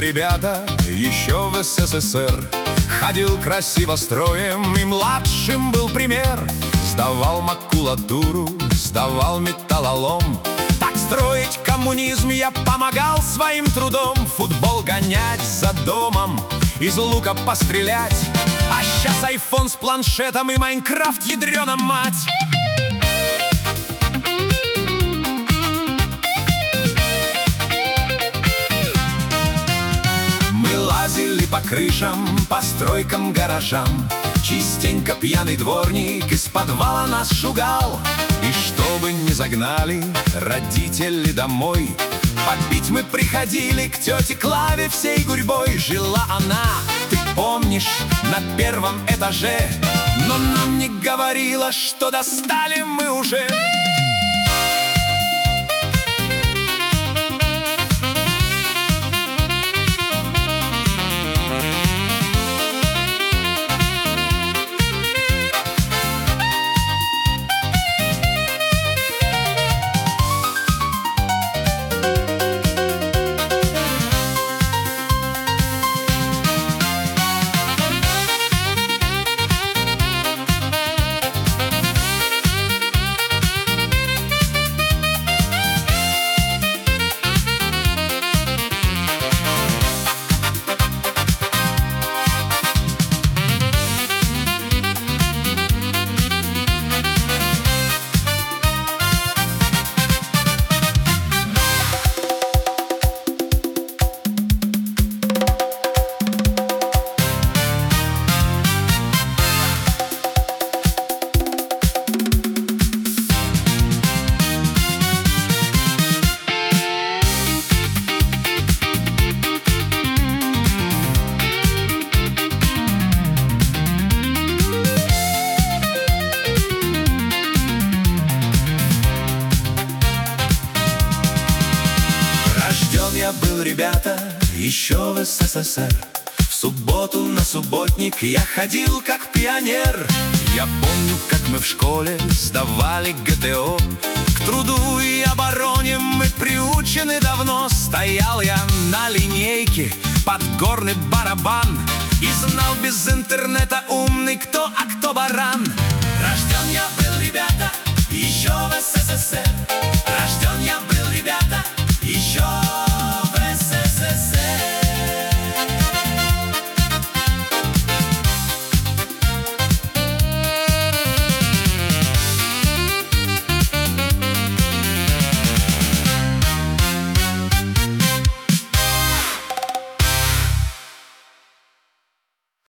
ребята, еще в СССР. Ходил красиво строем, и младшим был пример. Сдавал макулатуру, сдавал металлолом. Так строить коммунизм я помогал своим трудом. Футбол гонять за домом, из лука пострелять. А сейчас айфон с планшетом и Майнкрафт, ядрена мать. Мы лазили по крышам, по стройкам, гаражам. Частенько пьяный дворник из подвала нас шугал. И чтобы не загнали родители домой, попить мы приходили к тете Клаве всей гурьбой. Жила она, ты помнишь, на первом этаже, но нам не говорила, что достали мы уже. Я был, ребята, еще в СССР. В субботу на субботник я ходил как пионер. Я помню, как мы в школе сдавали ГТО. К труду и обороне мы приучены давно. Стоял я на линейке под горный барабан и знал без интернета умный кто, а кто баран. Рожден я был, ребята, еще в СССР.